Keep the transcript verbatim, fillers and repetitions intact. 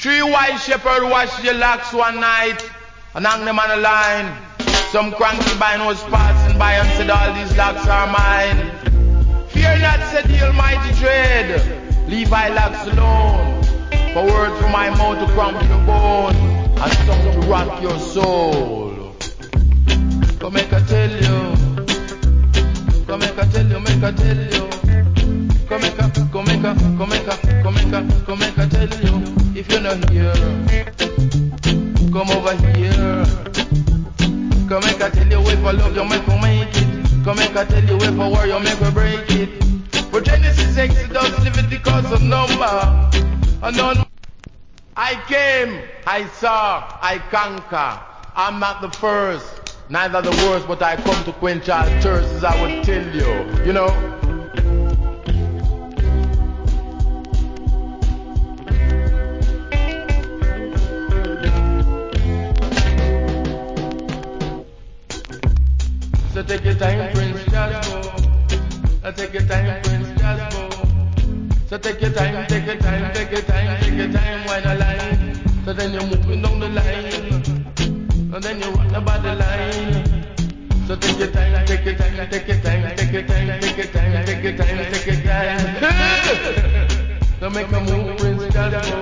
Three white shepherds washed the locks one night and hung them on a line. Some cranky vine was passing by and said, all these locks are mine. Fear not, said the Almighty dread. Leave my locks alone. For words from my mouth to crumble your bone and some to rock your soul. Come make I tell you. Come make I tell you, make I tell you. Come make I, come make I, come make I, come make I, come make I tell you. If you're not here, come over here. Come make I tell you if I love you, make I make it. Come make I tell you if I war you, make I break it. For Genesis, Exodus, Leviticus of number. And none. I came, I saw, I conquer. I'm not the first, neither the worst, but I come to quench all thirsts, as I would tell you, you know. So take your time, Prince Jaspo. Take your time, Prince Jaspo. So take your time, take your time, take your time, take your time, wine a line. So then you're moving down the line, and then you run about the line. So take your time, take your time, take your time, take your time, take your time, take your time, take your time. So make a move, Prince Jaspo.